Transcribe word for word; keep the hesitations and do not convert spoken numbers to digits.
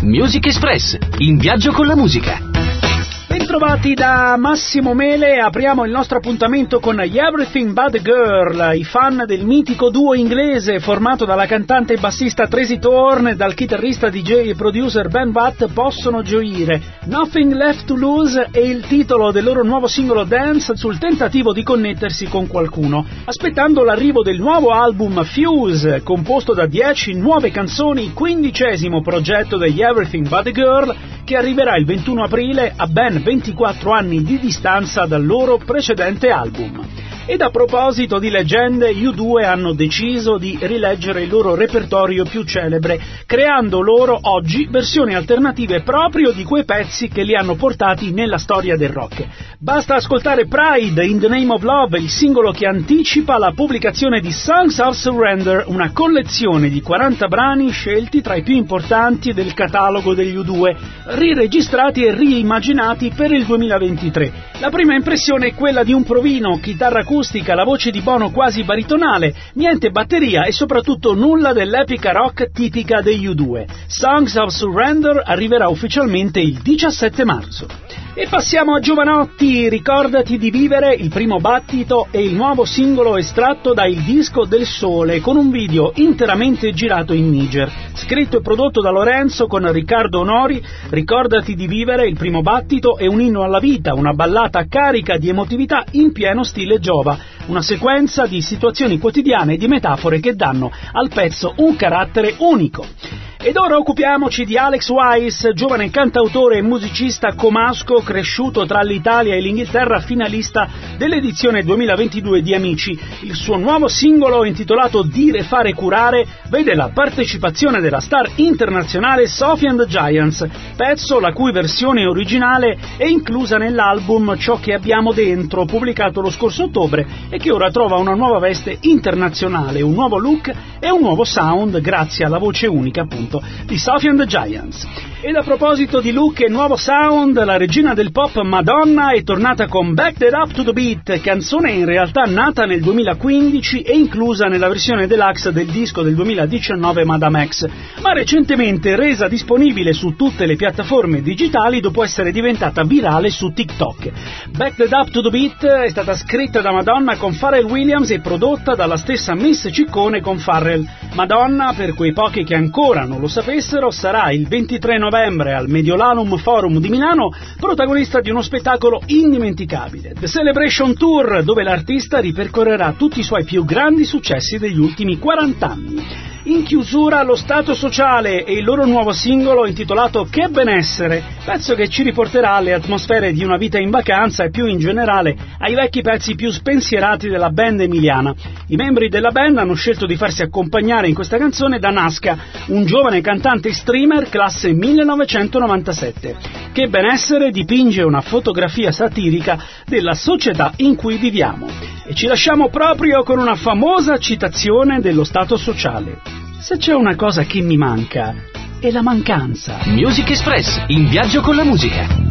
Music Express, in viaggio con la musica. Bentrovati da Massimo Mele, apriamo il nostro appuntamento con Everything But The Girl, i fan del mitico duo inglese formato dalla cantante e bassista Tracy Thorn e dal chitarrista D J e producer Ben Watt possono gioire. Nothing Left To Lose è il titolo del loro nuovo singolo Dance sul tentativo di connettersi con qualcuno, aspettando l'arrivo del nuovo album Fuse, composto da dieci nuove canzoni, quindicesimo progetto degli Everything But The Girl, che arriverà il ventuno aprile a ben ventiquattro anni di distanza dal loro precedente album. Ed a proposito di leggende, gli U due hanno deciso di rileggere il loro repertorio più celebre, creando loro oggi versioni alternative proprio di quei pezzi che li hanno portati nella storia del rock. Basta ascoltare Pride in the Name of Love, il singolo che anticipa la pubblicazione di Songs of Surrender, una collezione di quaranta brani scelti tra i più importanti del catalogo degli U due, riregistrati e riimmaginati per il duemilaventitré. La prima impressione è quella di un provino, chitarra acustica, la voce di Bono quasi baritonale, niente batteria e soprattutto nulla dell'epica rock tipica degli U due. Songs of Surrender arriverà ufficialmente il diciassette marzo. E passiamo a Giovanotti, Ricordati di vivere, il primo battito e il nuovo singolo estratto da Il disco del sole, con un video interamente girato in Niger. Scritto e prodotto da Lorenzo con Riccardo Onori, Ricordati di vivere, il primo battito è un inno alla vita, una ballata carica di emotività in pieno stile Giova, una sequenza di situazioni quotidiane e di metafore che danno al pezzo un carattere unico. Ed ora occupiamoci di Alex Wise, giovane cantautore e musicista comasco cresciuto tra l'Italia e l'Inghilterra, finalista dell'edizione duemilaventidue di Amici. Il suo nuovo singolo, intitolato Dire, fare, curare, vede la partecipazione della star internazionale Sophie and the Giants, pezzo la cui versione originale è inclusa nell'album Ciò che abbiamo dentro, pubblicato lo scorso ottobre e che ora trova una nuova veste internazionale, un nuovo look e un nuovo sound grazie alla voce unica, appunto, di Sophie and the Giants. Ed a proposito di look e nuovo sound, la regina del pop Madonna è tornata con Back That Up to the Beat, canzone in realtà nata nel duemilaquindici e inclusa nella versione deluxe del disco del duemiladiciannove Madame X, ma recentemente resa disponibile su tutte le piattaforme digitali dopo essere diventata virale su TikTok. Back That Up to the Beat è stata scritta da Madonna con Pharrell Williams e prodotta dalla stessa Miss Ciccone con Pharrell. Madonna, per quei pochi che ancora non lo sapessero, sarà il ventitré novembre al Mediolanum Forum di Milano protagonista di uno spettacolo indimenticabile, The Celebration Tour, dove l'artista ripercorrerà tutti i suoi più grandi successi degli ultimi quaranta anni. In chiusura Lo Stato Sociale e il loro nuovo singolo intitolato Che benessere, pezzo che ci riporterà alle atmosfere di una vita in vacanza e più in generale ai vecchi pezzi più spensierati della band emiliana. I membri della band hanno scelto di farsi accompagnare in questa canzone da Nasca, un giovane cantante streamer classe millenovecentonovantasette. Che benessere dipinge una fotografia satirica della società in cui viviamo. E ci lasciamo proprio con una famosa citazione dello Stato Sociale. Se c'è una cosa che mi manca, è la mancanza. Music Express, in viaggio con la musica.